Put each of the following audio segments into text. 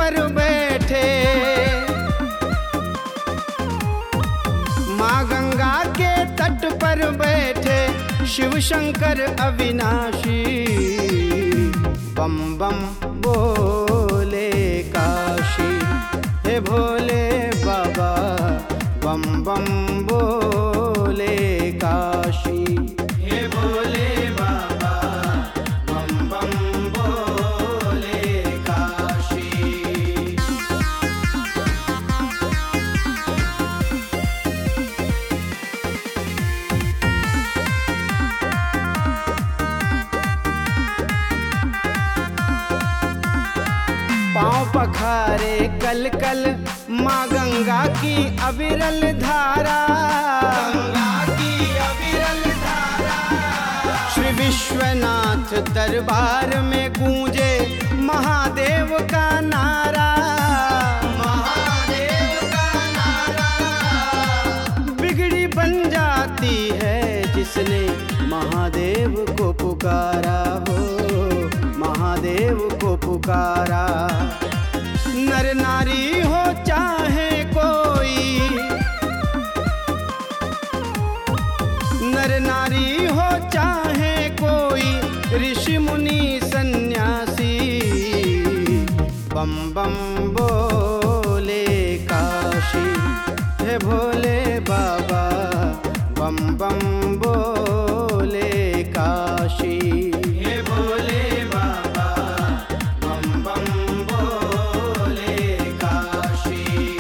पर बैठे, माँ गंगा के तट पर बैठे शिव शंकर अविनाशी। बम बम बोले काशी, हे भोले बाबा बम बम बोले काशी। हे भोले बाबा बम बम बोले काशी। पाँव पखारे कल कल माँ गंगा की अविरल धारा, गंगा की अविरल धारा। श्री विश्वनाथ दरबार में गूंजे महादेव का नारा, महादेव का नारा। बिगड़ी बन जाती है जिसने महादेव को पुकारा हो, महादेव को पुकारा। नर नारी हो चाहे कोई, नर नारी हो चाहे कोई, ऋषि मुनि सन्यासी। बम बम बोले काशी, हे भोले बाबा बम बम बोले काशी। हे भोले बाबा बम बम बोले काशी।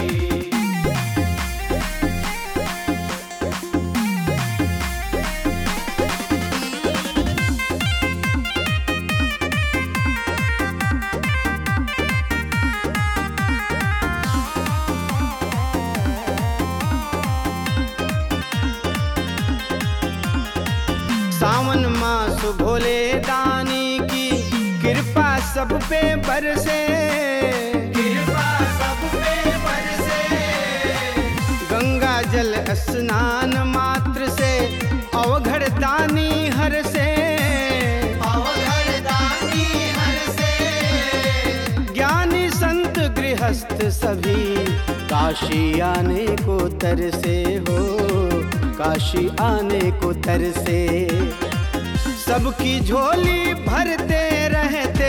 सावन मास भोले दानी की कृपा सब पे बरसे, कृपा सब पे बरसे। गंगा जल स्नान मात्र से अवघड़ दानी हर से, अवघड़ दानी हर से। ज्ञानी संत गृहस्थ सभी काशी आने को तरसे हो, काशी आने को तरसे। सबकी झोली भरते रहते,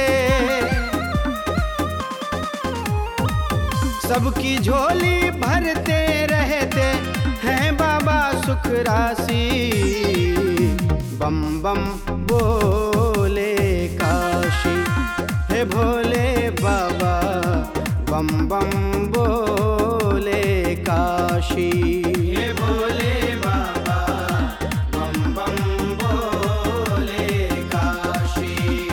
सबकी झोली भरते रहते हैं बाबा सुख राशि। बम बम बोले काशी, हे भोले बाबा बम बम बोले काशी। हे भोले बाबा बम बम बोले काशी।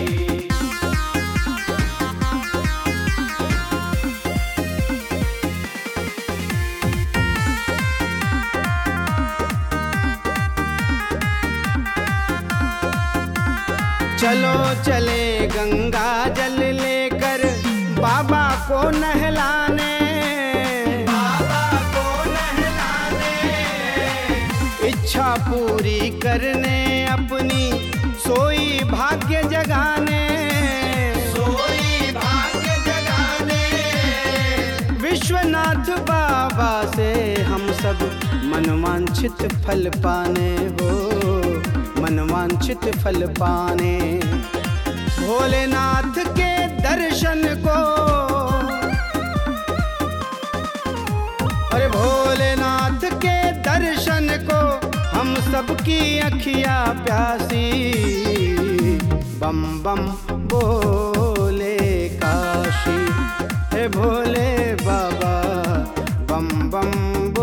चलो चले गंगा जल लेकर बाबा को नहलाने, बाबा को नहलाने। इच्छा पूरी करने अपनी सोई भाग्य जगाने, सोई भाग्य जगाने। विश्वनाथ बाबा से हम सब मनवांछित फल पाने हो, मनवांछित फल पाने। भोलेनाथ के दर्शन को, अरे भोलेनाथ के दर्शन को हम सबकी अखियाँ प्यासी। बम बम बोले काशी, हे भोले बाबा बम बम